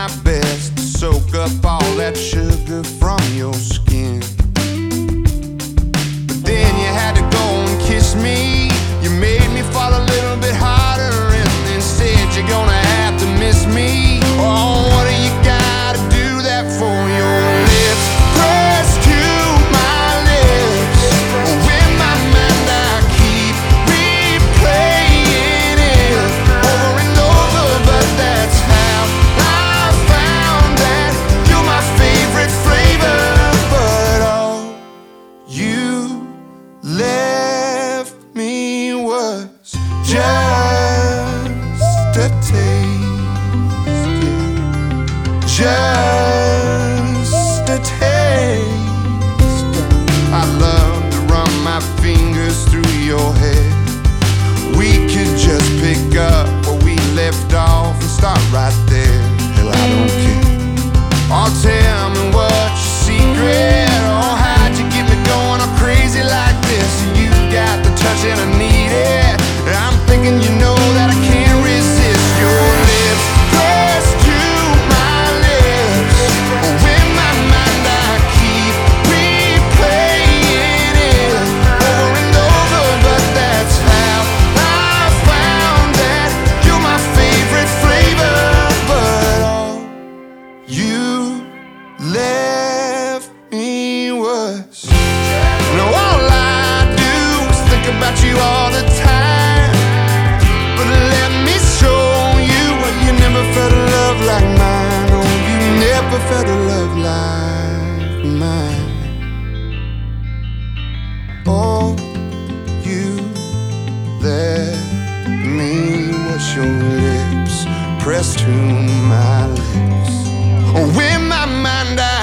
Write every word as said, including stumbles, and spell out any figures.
my best to soak up all that sugar from your skin. But then you had to go and kiss me. You made me fall a little bit harder, and then said you're gonna have to miss me. Oh, what do you gotta do that for? Your lips pressed to my lips. In my mind I keep replaying it over and over, but that's how I found that you're my favorite flavor. But all you left me was just a taste, yeah. Just a taste. I love to run my fingers through your hair. We could just pick up where we left off and start right there. Hell, I don't care. Oh, tell me what's your secret. Oh, how'd you get me going all crazy like this? You got the touch and I need it. I'm thinking you know that I can't resist your lips pressed to my lips. In my mind I keep replaying it over and over, but that's how I found that you're my favorite flavor. But all you left me was, now all I do is think about you all the time. But let me show you what you never felt a love like mine. Oh, you never felt a love like mine. Oh, you left me was your lips pressed to my lips. Oh, in my mind I